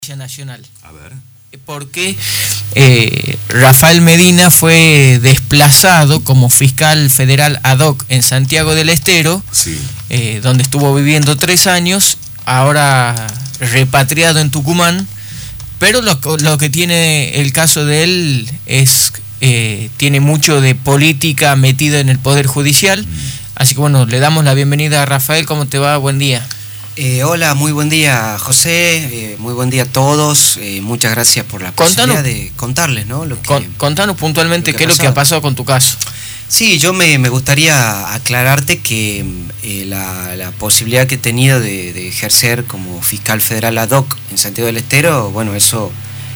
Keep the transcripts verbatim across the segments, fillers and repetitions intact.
Nacional. A ver. Porque eh, Rafael Medina fue desplazado como fiscal federal ad hoc en Santiago del Estero, sí. eh, donde estuvo viviendo tres años, ahora repatriado en Tucumán, pero lo, lo que tiene el caso de él es, eh, tiene mucho de política metida en el Poder Judicial, mm. así que bueno, le damos la bienvenida a Rafael. ¿Cómo te va? Buen día. Eh, hola, muy buen día, José, eh, muy buen día a todos, eh, muchas gracias por la contanos, posibilidad de contarles, ¿no? Lo que, con, contanos puntualmente qué es lo que ha pasado con tu caso. Sí, yo me, me gustaría aclararte que eh, la, la posibilidad que he tenido de, de ejercer como fiscal federal ad hoc en Santiago del Estero, bueno, eso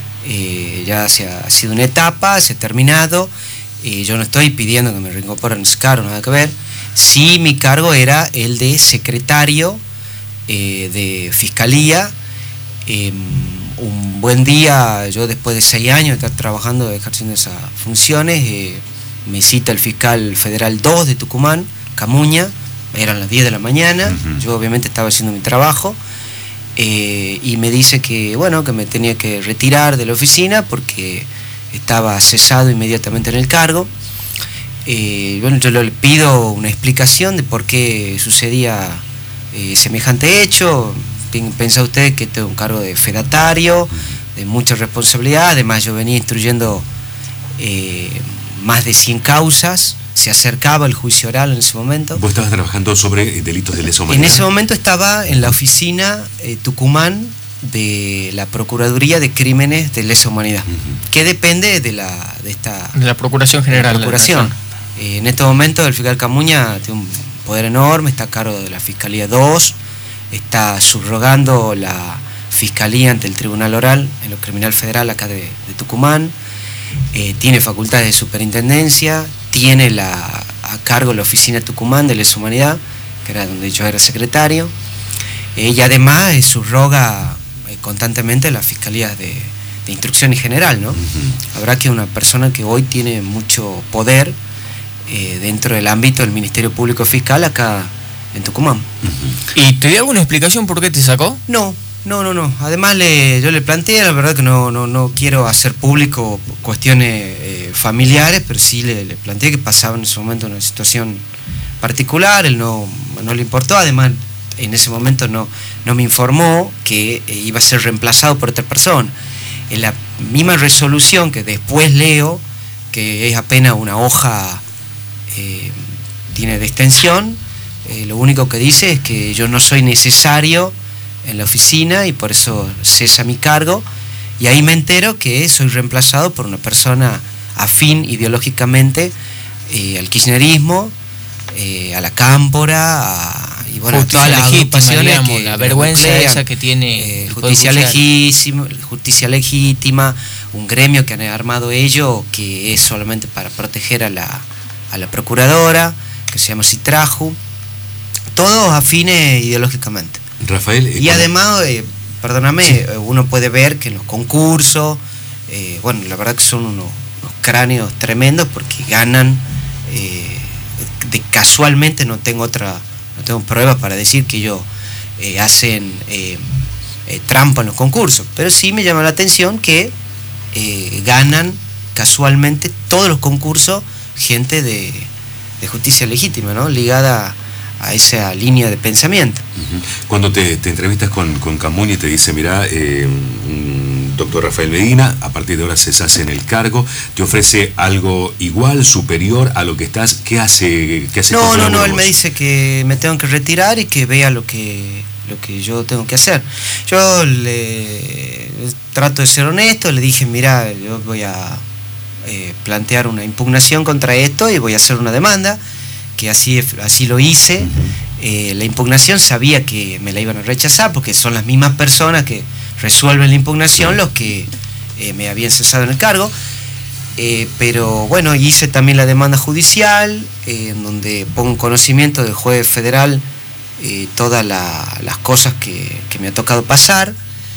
eh, ya se ha, ha sido una etapa, se ha terminado, eh, yo no estoy pidiendo que me reincorporen ese cargo, nada que ver. Sí, mi cargo era el de secretario Eh, de Fiscalía. Eh, un buen día, yo después de seis años de estar trabajando, ejerciendo esas funciones, eh, me cita el fiscal federal dos de Tucumán, Camuña, eran las diez de la mañana, uh-huh. Yo obviamente estaba haciendo mi trabajo, eh, y me dice que, bueno, que me tenía que retirar de la oficina porque estaba cesado inmediatamente en el cargo. Eh, bueno, yo le pido una explicación de por qué sucedía Eh, semejante hecho. Pensá usted que tengo un cargo de fedatario, de mucha responsabilidad, además yo venía instruyendo eh, más de cien causas, se acercaba el juicio oral en ese momento. ¿Vos estabas trabajando sobre delitos de lesa humanidad? En ese momento estaba en la oficina eh, Tucumán de la Procuraduría de Crímenes de Lesa Humanidad, uh-huh. que depende de la de esta de la Procuración General. La Procuración. Eh, en este momento el fiscal Camuña tiene un poder enorme, está a cargo de la Fiscalía dos, está subrogando la Fiscalía ante el Tribunal Oral en lo criminal federal acá de, de Tucumán, eh, tiene facultades de superintendencia, tiene la, a cargo la Oficina Tucumán de Lesa Humanidad, que era donde yo era secretario, eh, y además eh, subroga eh, constantemente las Fiscalías de, de Instrucción en general, ¿no? Uh-huh. Habrá que una persona que hoy tiene mucho poder Eh, dentro del ámbito del Ministerio Público Fiscal acá en Tucumán. Uh-huh. ¿Y te dio alguna explicación por qué te sacó? No, no, no, no. Además le, yo le planteé, la verdad que no, no, no quiero hacer público cuestiones eh, familiares, pero sí le, le planteé que pasaba en ese momento una situación particular, él no, no le importó, además en ese momento no, no me informó que eh, iba a ser reemplazado por otra persona. En la misma resolución que después leo, que es apenas una hoja Eh, tiene de extensión, eh, lo único que dice es que yo no soy necesario en la oficina y por eso cesa mi cargo, y ahí me entero que soy reemplazado por una persona afín ideológicamente eh, al kirchnerismo, eh, a la Cámpora, a, y bueno, justicia a todas las agrupaciones, digamos, que la vergüenza nuclean, esa que tiene eh, justicia legítima, justicia legítima, un gremio que han armado ellos que es solamente para proteger a la a la procuradora, que se llama Citraju, todos afines ideológicamente. Rafael, eh, y además, eh, perdóname, sí. Uno puede ver que en los concursos, eh, bueno, la verdad que son unos, unos cráneos tremendos porque ganan, eh, de, casualmente no tengo otra, no tengo pruebas para decir que ellos eh, hacen eh, eh, trampa en los concursos, pero sí me llama la atención que eh, ganan casualmente todos los concursos gente de, de justicia legítima, ¿no? Ligada a esa línea de pensamiento. Uh-huh. Cuando te, te entrevistas con, con Camuña y te dice, mirá, eh, doctor Rafael Medina, a partir de ahora cesás en el cargo, te ofrece algo igual, superior a lo que estás, ¿qué hace? Qué hace no, no, no, él me dice que me tengo que retirar y que vea lo que, lo que yo tengo que hacer. Yo le trato de ser honesto, le dije, mirá, yo voy a Eh, plantear una impugnación contra esto y voy a hacer una demanda, que así, así lo hice. Eh, la impugnación sabía que me la iban a rechazar porque son las mismas personas que resuelven la impugnación sí. los que eh, me habían cesado en el cargo, eh, pero bueno, hice también la demanda judicial, eh, en donde pongo en conocimiento del juez federal eh, todas la, las cosas que, que me ha tocado pasar,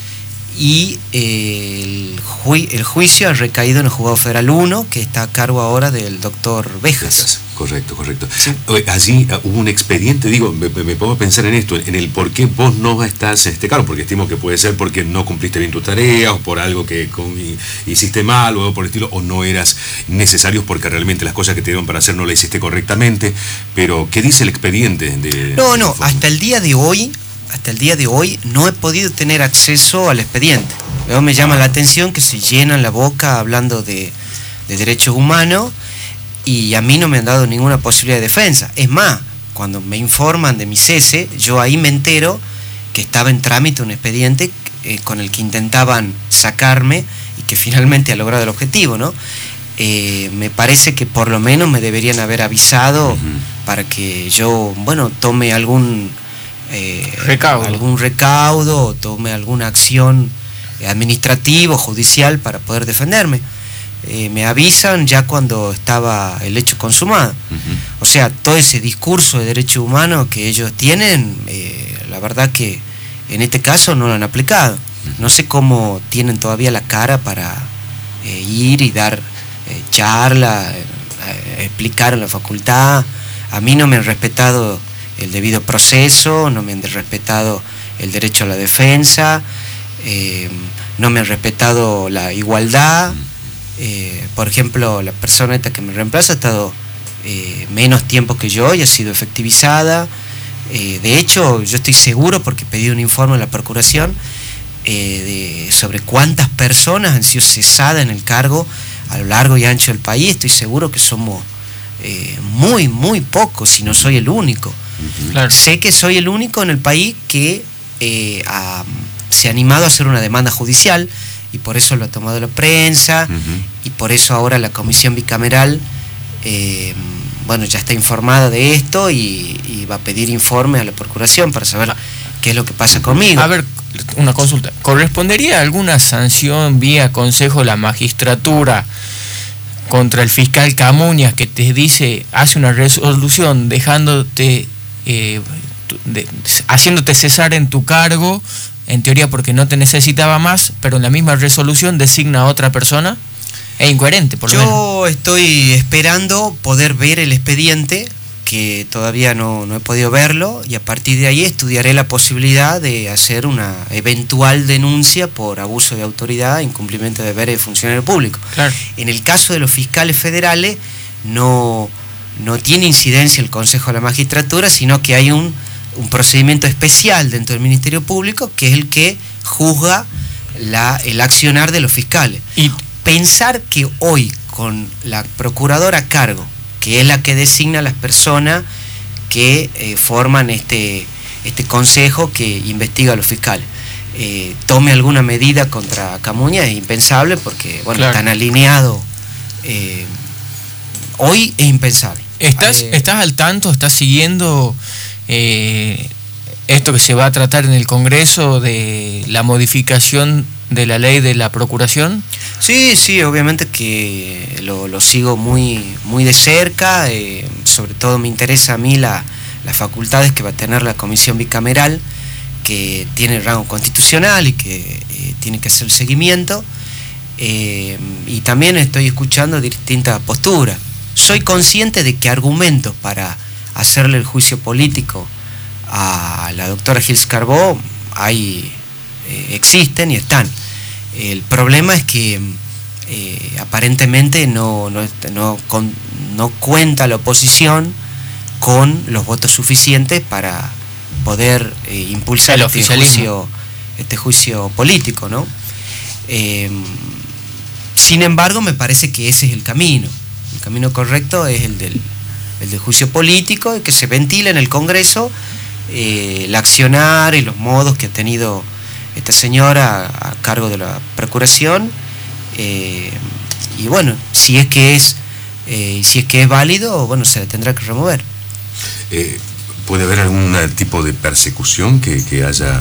y eh, el, ju el juicio ha recaído en el Juzgado Federal uno, que está a cargo ahora del doctor Bejas. Correcto, correcto. Sí. Allí hubo un expediente, digo, me, me pongo pensar en esto, en el por qué vos no estás en este cargo, porque estimo que puede ser porque no cumpliste bien tu tarea, o por algo que con, hiciste mal, o algo por el estilo, o no eras necesario porque realmente las cosas que te dieron para hacer no las hiciste correctamente. Pero, ¿qué dice el expediente? De, no, no, de hasta el día de hoy, hasta el día de hoy no he podido tener acceso al expediente. Luego me llama la atención que se llenan la boca hablando de, de derechos humanos, y a mí no me han dado ninguna posibilidad de defensa. Es más, cuando me informan de mi cese, yo ahí me entero que estaba en trámite un expediente eh, con el que intentaban sacarme y que finalmente ha logrado el objetivo, ¿no? Eh, me parece que por lo menos me deberían haber avisado uh-huh. para que yo, bueno, tome algún eh, recaudo. algún recaudo o tome alguna acción administrativa o judicial para poder defenderme. Eh, me avisan ya cuando estaba el hecho consumado. Uh-huh. O sea, todo ese discurso de derechos humanos que ellos tienen, eh, la verdad que en este caso no lo han aplicado. Uh-huh. No sé cómo tienen todavía la cara para eh, ir y dar eh, charla, eh, explicar en la facultad. A mí no me han respetado el debido proceso, no me han respetado el derecho a la defensa, eh, no me han respetado la igualdad. Uh-huh. Eh, por ejemplo, la persona esta que me reemplaza ha estado eh, menos tiempo que yo y ha sido efectivizada. Eh, de hecho, yo estoy seguro, porque pedí un informe a la Procuración eh, de, sobre cuántas personas han sido cesadas en el cargo a lo largo y ancho del país. Estoy seguro que somos eh, muy, muy pocos, si no soy el único. Claro. Sé que soy el único en el país que eh, ha, se ha animado a hacer una demanda judicial, y por eso lo ha tomado la prensa, uh-huh. y por eso ahora la comisión bicameral eh, bueno, ya está informada de esto y, y va a pedir informe a la Procuración para saber qué es lo que pasa conmigo. A ver, una consulta. ¿Correspondería alguna sanción vía Consejo de la Magistratura contra el fiscal Camuñas, que te dice, hace una resolución dejándote, eh, de, haciéndote cesar en tu cargo, en teoría porque no te necesitaba más, pero en la misma resolución designa a otra persona? Es incoherente, por lo menos. Yo estoy esperando poder ver el expediente, que todavía no, no he podido verlo, y a partir de ahí estudiaré la posibilidad de hacer una eventual denuncia por abuso de autoridad, incumplimiento de deberes de funcionario público. Claro. En el caso de los fiscales federales, no, no tiene incidencia el Consejo de la Magistratura, sino que hay un un procedimiento especial dentro del Ministerio Público, que es el que juzga la, el accionar de los fiscales. Y pensar que hoy, con la procuradora a cargo, que es la que designa a las personas que eh, forman este, este consejo que investiga a los fiscales, eh, tome alguna medida contra Camuñas es impensable, porque bueno, claro. están alineados. Eh, hoy es impensable. ¿Estás, eh, ¿Estás al tanto? ¿Estás siguiendo Eh, esto que se va a tratar en el Congreso de la modificación de la ley de la Procuración? Sí, sí, obviamente que lo, lo sigo muy, muy de cerca, eh, sobre todo me interesa a mí la, las facultades que va a tener la comisión bicameral, que tiene rango constitucional y que eh, tiene que hacer el seguimiento, eh, y también estoy escuchando distintas posturas. Soy consciente de que argumentos para hacerle el juicio político a la doctora Gils Carbó hay, eh, existen y están. El problema es que eh, aparentemente no, no, no, con, no cuenta la oposición con los votos suficientes para poder eh, impulsar este juicio, este juicio político, ¿no? Eh, sin embargo, me parece que ese es el camino. El camino correcto es el del el de juicio político, y que se ventile en el Congreso eh, el accionar y los modos que ha tenido esta señora a, a cargo de la Procuración, eh, y bueno, si es que es eh, si es que es válido, bueno, se le tendrá que remover. Eh, ¿Puede haber algún tipo de persecución que, que haya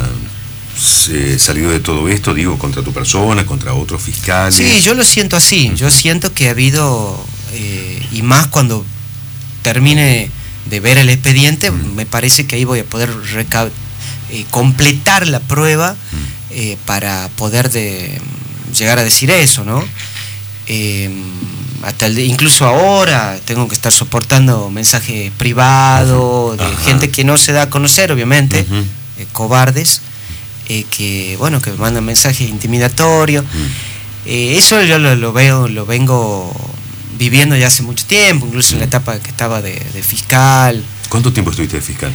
eh, salido de todo esto, digo, contra tu persona, contra otros fiscales? Sí, yo lo siento así, yo siento que ha habido, eh, y más cuando termine de ver el expediente, mm. me parece que ahí voy a poder reca- eh, completar la prueba mm. eh, para poder de, llegar a decir eso, ¿no? Eh, hasta el, incluso ahora tengo que estar soportando mensajes privados de Ajá. gente que no se da a conocer, obviamente, uh-huh. eh, cobardes, eh, que bueno, que me mandan mensajes intimidatorios. Uh-huh. Eh, eso yo lo, lo veo, lo vengo viviendo ya hace mucho tiempo, incluso uh-huh. en la etapa que estaba de, de fiscal. ¿Cuánto tiempo estuviste de fiscal?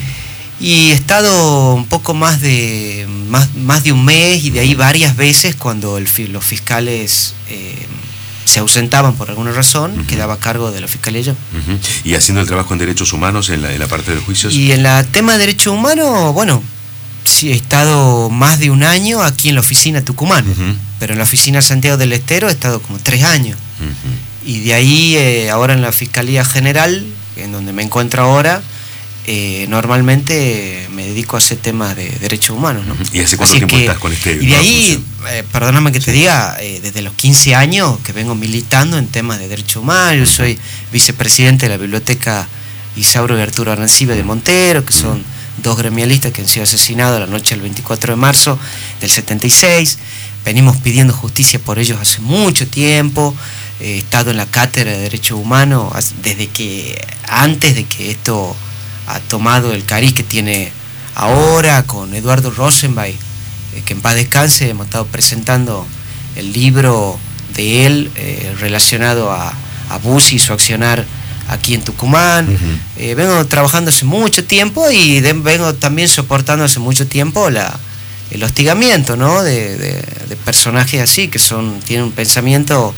Y he estado un poco más de más, más de un mes, y de ahí varias veces cuando el, los fiscales eh, se ausentaban por alguna razón, uh-huh. quedaba a cargo de la fiscalía yo. Uh-huh. ¿Y haciendo el trabajo en derechos humanos en la, en la parte de los juicios? Y en el tema de derechos humanos, bueno, sí, he estado más de un año aquí en la oficina Tucumán, uh-huh. pero en la oficina Santiago del Estero he estado como tres años. Uh-huh. Y de ahí, eh, ahora en la Fiscalía General, en donde me encuentro ahora, eh, normalmente me dedico a hacer temas de derechos humanos, ¿no? ¿Y hace cuánto Así tiempo que, estás con este? Y de ahí, eh, perdóname que te diga, eh, desde los quince años que vengo militando en temas de derechos humanos. Yo soy vicepresidente de la Biblioteca Isauro y Arturo Arancibe de Montero, que son dos gremialistas que han sido asesinados la noche del veinticuatro de marzo del setenta y seis. Venimos pidiendo justicia por ellos hace mucho tiempo. He estado en la cátedra de Derechos Humanos desde que, antes de que esto ha tomado el cariz que tiene ahora, con Eduardo Rosenbay, eh, que en paz descanse. Hemos estado presentando el libro de él eh, relacionado a, a Bussi y su accionar aquí en Tucumán. Uh-huh. eh, vengo trabajando hace mucho tiempo y de, vengo también soportando hace mucho tiempo la, el hostigamiento, ¿no? de, de, de personajes así, que son tienen un pensamiento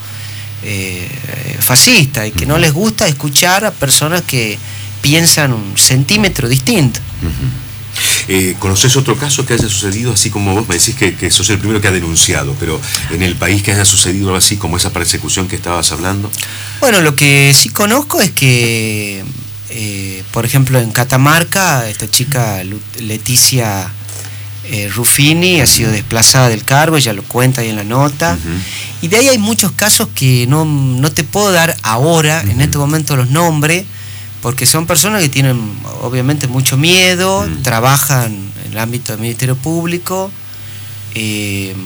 eh, fascista y que uh-huh. no les gusta escuchar a personas que piensan un centímetro distinto. Uh-huh. eh, ¿Conoces otro caso que haya sucedido así como vos? Me decís que, que sos el primero que ha denunciado, pero en el país que haya sucedido algo así como esa persecución que estabas hablando. Bueno, lo que sí conozco es que, eh, por ejemplo, en Catamarca, esta chica Leticia eh, Ruffini ha sido desplazada del cargo, ella lo cuenta ahí en la nota, uh-huh. y de ahí hay muchos casos que no, no te puedo dar ahora, uh-huh. en este momento, los nombres, porque son personas que tienen obviamente mucho miedo, uh-huh. trabajan en el ámbito del Ministerio Público, eh,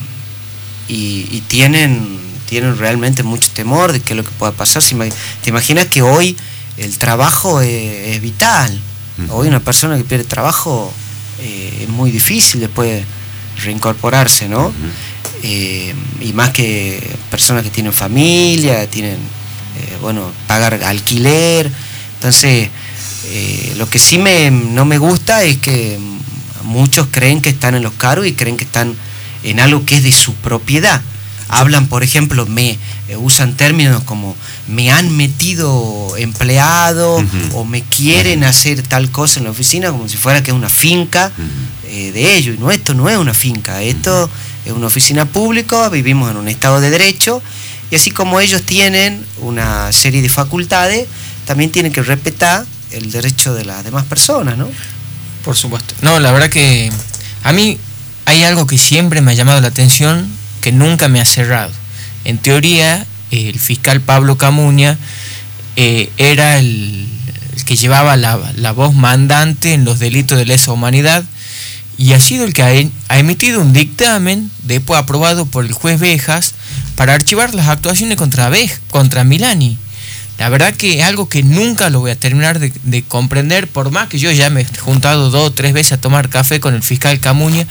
y, y tienen... tienen realmente mucho temor de qué es lo que pueda pasar. Si te imaginas que hoy el trabajo es, es vital. Uh-huh. Hoy una persona que pierde trabajo eh, es muy difícil después reincorporarse, ¿no? Uh-huh. Eh, y más que personas que tienen familia, tienen, eh, bueno, pagar alquiler. Entonces, eh, lo que sí me, no me gusta es que muchos creen que están en los cargos y creen que están en algo que es de su propiedad. Hablan, por ejemplo, me eh, usan términos como me han metido empleado, uh-huh. o me quieren uh-huh. hacer tal cosa en la oficina, como si fuera que es una finca uh-huh. eh, de ellos. Y no, esto no es una finca, esto uh-huh. es una oficina pública, vivimos en un Estado de Derecho, y así como ellos tienen una serie de facultades, también tienen que respetar el derecho de las demás personas, ¿no? Por supuesto. No, la verdad que a mí hay algo que siempre me ha llamado la atención, que nunca me ha cerrado. En teoría, el fiscal Pablo Camuña eh, era el, el que llevaba la, la voz mandante en los delitos de lesa humanidad, y ha sido el que ha, ha emitido un dictamen, después aprobado por el juez Bejas, para archivar las actuaciones contra, Bej, contra Milani. La verdad que es algo que nunca lo voy a terminar de, de comprender, por más que yo ya me he juntado dos o tres veces a tomar café con el fiscal Camuña,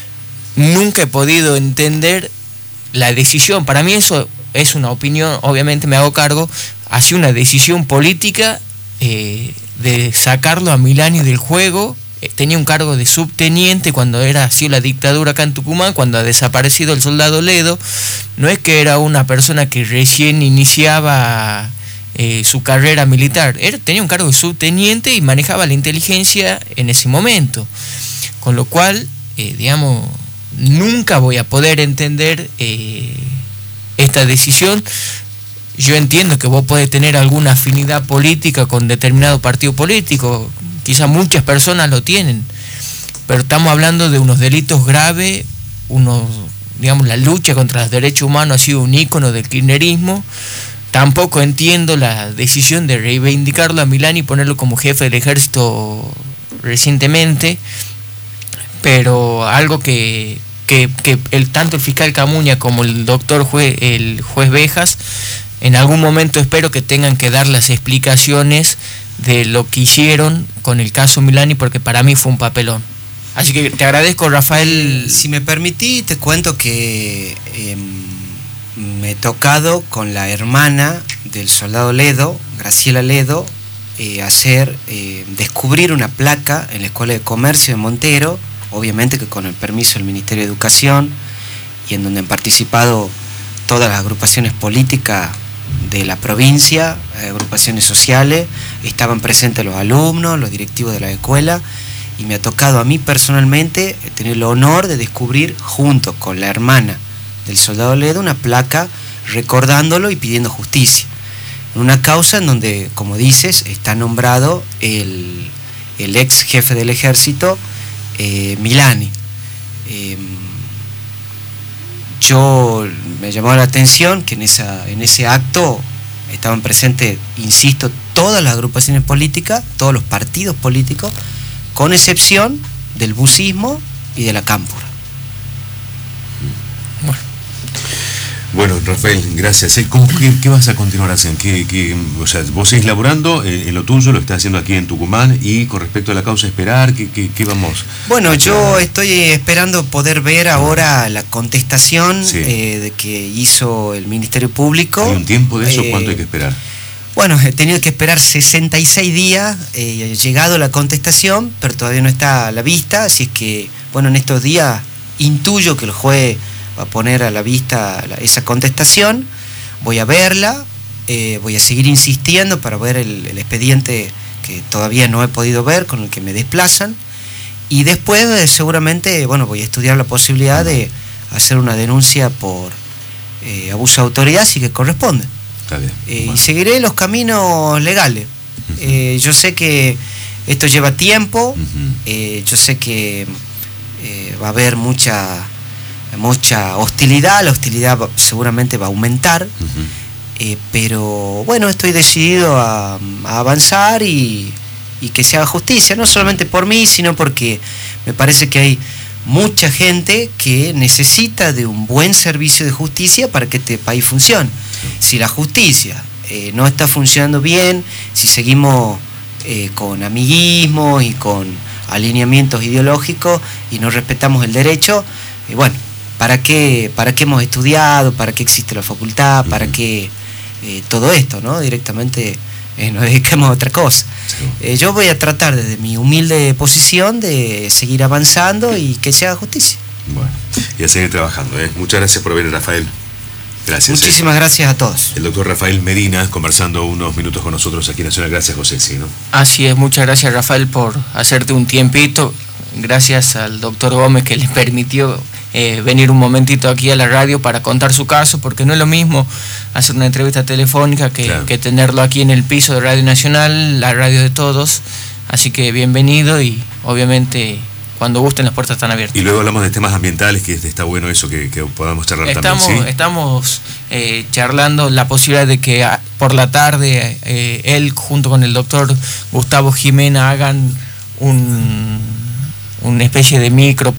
nunca he podido entender la decisión. Para mí eso es una opinión, obviamente me hago cargo, ha sido una decisión política eh, de sacarlo a Milani del juego. Eh, tenía un cargo de subteniente cuando era así la dictadura acá en Tucumán, cuando ha desaparecido el soldado Ledo. No es que era una persona que recién iniciaba eh, su carrera militar, era, tenía un cargo de subteniente y manejaba la inteligencia en ese momento, con lo cual, eh, digamos, nunca voy a poder entender eh, esta decisión. Yo entiendo que vos podés tener alguna afinidad política con determinado partido político, quizá muchas personas lo tienen, pero estamos hablando de unos delitos graves, unos, digamos, la lucha contra los derechos humanos ha sido un ícono del kirchnerismo. Tampoco entiendo la decisión de reivindicarlo a Milani y ponerlo como jefe del ejército recientemente, pero algo que que, que el, tanto el fiscal Camuña como el doctor juez, el juez Bejas, en algún momento espero que tengan que dar las explicaciones de lo que hicieron con el caso Milani, porque para mí fue un papelón. Así que te agradezco, Rafael. Si me permití, te cuento que eh, me he tocado con la hermana del soldado Ledo, Graciela Ledo, eh, hacer, eh, descubrir una placa en la Escuela de Comercio de Montero, obviamente que con el permiso del Ministerio de Educación, y en donde han participado todas las agrupaciones políticas de la provincia, agrupaciones sociales, estaban presentes los alumnos, los directivos de la escuela, y me ha tocado a mí personalmente tener el honor de descubrir, junto con la hermana del soldado Ledo, una placa recordándolo y pidiendo justicia. En una causa en donde, como dices, está nombrado el, el ex jefe del ejército, eh, Milani. Eh, yo me llamó la atención que en, esa, en ese acto estaban presentes, insisto, todas las agrupaciones políticas, todos los partidos políticos, con excepción del bucismo y de la cámpora. Bueno, bueno Rafael, gracias. ¿Cómo, qué, ¿Qué vas a continuar haciendo? ¿Qué, qué, o sea, vos seguís laburando en, en lo tuyo, lo estás haciendo aquí en Tucumán, y con respecto a la causa esperar, ¿qué, qué, qué vamos? Bueno, yo estoy esperando poder ver ahora la contestación sí. eh, de que hizo el Ministerio Público. ¿Hay un tiempo de eso? Eh, ¿Cuánto hay que esperar? Bueno, he tenido que esperar sesenta y seis días, eh, ha llegado la contestación, pero todavía no está a la vista, así es que, bueno, en estos días intuyo que el juez va a poner a la vista la, esa contestación, voy a verla, eh, voy a seguir insistiendo para ver el, el expediente que todavía no he podido ver, con el que me desplazan, y después eh, seguramente, bueno, voy a estudiar la posibilidad de hacer una denuncia por eh, abuso de autoridad, si que corresponde. Está bien. Eh, bueno. Y seguiré los caminos legales. Uh-huh. eh, yo sé que esto lleva tiempo, uh-huh. eh, yo sé que eh, va a haber mucha, mucha hostilidad, la hostilidad va, seguramente va a aumentar, uh-huh. eh, pero bueno, estoy decidido a, a avanzar y, y que se haga justicia, no solamente por mí, sino porque me parece que hay mucha gente que necesita de un buen servicio de justicia para que este país funcione. Si la justicia eh, no está funcionando bien, si seguimos eh, con amiguismos y con alineamientos ideológicos y no respetamos el derecho, eh, bueno, ¿para qué, para qué hemos estudiado? ¿Para qué existe la facultad? ¿Para qué eh, todo esto, ¿no? Directamente eh, nos dediquemos a otra cosa. Eh, yo voy a tratar desde mi humilde posición de seguir avanzando y que se haga justicia. Bueno, y a seguir trabajando, ¿eh? Muchas gracias por venir, Rafael. Gracias. Muchísimas eh. gracias a todos. El doctor Rafael Medina conversando unos minutos con nosotros aquí en Nacional. Gracias, José. Sí, ¿no? Así es, muchas gracias, Rafael, por hacerte un tiempito. Gracias al doctor Gómez que le permitió eh, venir un momentito aquí a la radio para contar su caso, porque no es lo mismo hacer una entrevista telefónica que, claro. que tenerlo aquí en el piso de Radio Nacional, la radio de todos. Así que bienvenido y obviamente cuando gusten las puertas están abiertas. Y luego hablamos de temas ambientales, que está bueno eso, que, que podamos charlar estamos, también. ¿Sí? Estamos eh, charlando la posibilidad de que a, por la tarde eh, él junto con el doctor Gustavo Jimena hagan un, una especie de micro